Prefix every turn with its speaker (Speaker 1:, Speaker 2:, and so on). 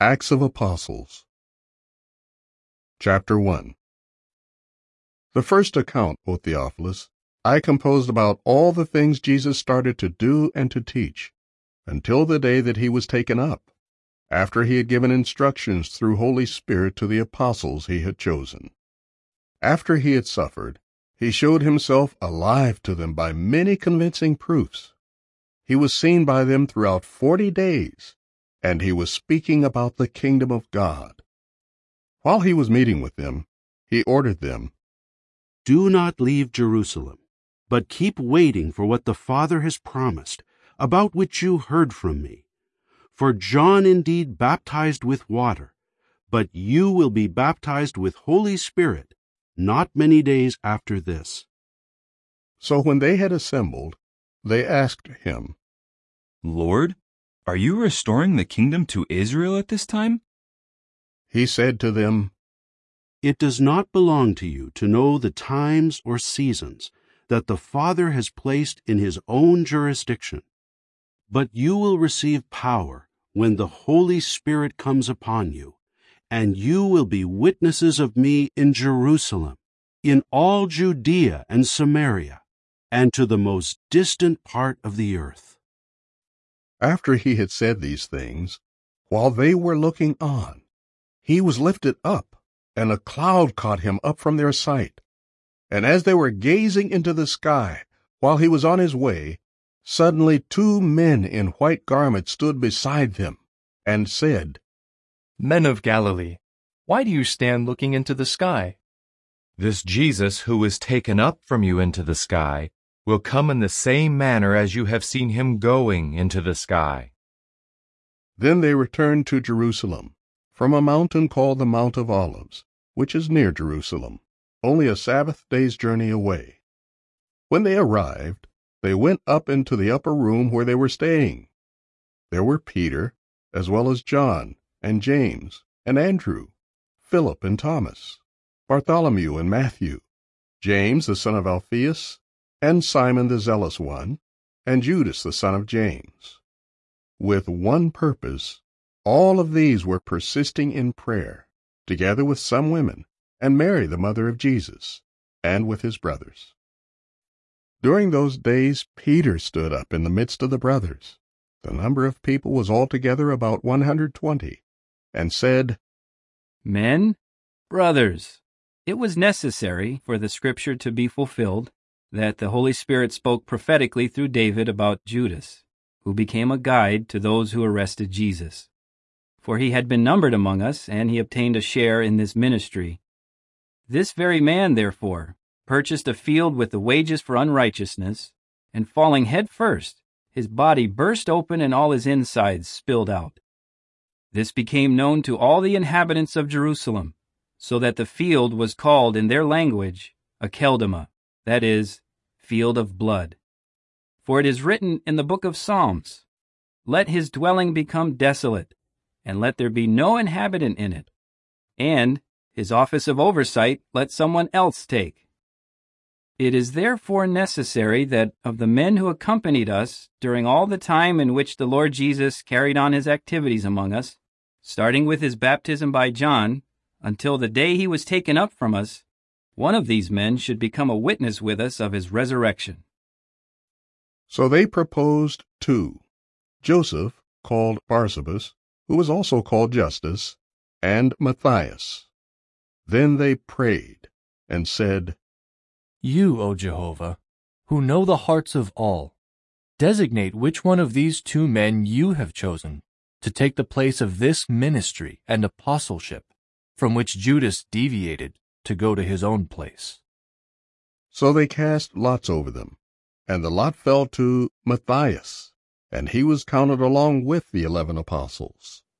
Speaker 1: Acts of Apostles, Chapter 1. The first account, O Theophilus, I composed about all the things Jesus started to do and to teach, until the day that he was taken up, after he had given instructions through Holy Spirit to the apostles he had chosen. After he had suffered, he showed himself alive to them by many convincing proofs. He was seen by them throughout 40 days, and he was speaking about the kingdom of God. While he was meeting with them, he ordered them,
Speaker 2: "Do not leave Jerusalem, but keep waiting for what the Father has promised, about which you heard from me. For John indeed baptized with water, but you will be baptized with Holy Spirit not many days after this."
Speaker 1: So when they had assembled, they asked him,
Speaker 3: "Lord, are you restoring the kingdom to Israel at this time?"
Speaker 1: He said to them,
Speaker 2: "It does not belong to you to know the times or seasons that the Father has placed in his own jurisdiction, but you will receive power when the Holy Spirit comes upon you, and you will be witnesses of me in Jerusalem, in all Judea and Samaria, and to the most distant part of the earth."
Speaker 1: After he had said these things, while they were looking on, he was lifted up, and a cloud caught him up from their sight. And as they were gazing into the sky, while he was on his way, suddenly 2 men in white garments stood beside them, and said,
Speaker 4: "Men of Galilee, why do you stand looking into the sky? This Jesus who was taken up from you into the sky will come in the same manner as you have seen him going into the sky."
Speaker 1: Then they returned to Jerusalem, from a mountain called the Mount of Olives, which is near Jerusalem, only a Sabbath day's journey away. When they arrived, they went up into the upper room where they were staying. There were Peter, as well as John, and James, and Andrew, Philip and Thomas, Bartholomew and Matthew, James the son of Alphaeus, and Simon the zealous one, and Judas the son of James. With one purpose, all of these were persisting in prayer, together with some women, and Mary the mother of Jesus, and with his brothers. During those days Peter stood up in the midst of the brothers. The number of people was altogether about 120, and said,
Speaker 5: "Men, brothers, it was necessary for the scripture to be fulfilled, that the Holy Spirit spoke prophetically through David about Judas, who became a guide to those who arrested Jesus. For he had been numbered among us, and he obtained a share in this ministry. This very man, therefore, purchased a field with the wages for unrighteousness, and falling head first, his body burst open and all his insides spilled out. This became known to all the inhabitants of Jerusalem, so that the field was called in their language Akeldama, that is, field of blood. For it is written in the book of Psalms, 'Let his dwelling become desolate, and let there be no inhabitant in it, and his office of oversight let someone else take.' It is therefore necessary that of the men who accompanied us during all the time in which the Lord Jesus carried on his activities among us, starting with his baptism by John, until the day he was taken up from us, one of these men should become a witness with us of his resurrection."
Speaker 1: So they proposed 2, Joseph, called Barsabas, who was also called Justus, and Matthias. Then they prayed, and said,
Speaker 4: You, O Jehovah, who know the hearts of all, designate which one of these 2 men you have chosen to take the place of this ministry and apostleship, from which Judas deviated to go to his own place.
Speaker 1: So they cast lots over them, and the lot fell to Matthias, and he was counted along with the 11 apostles.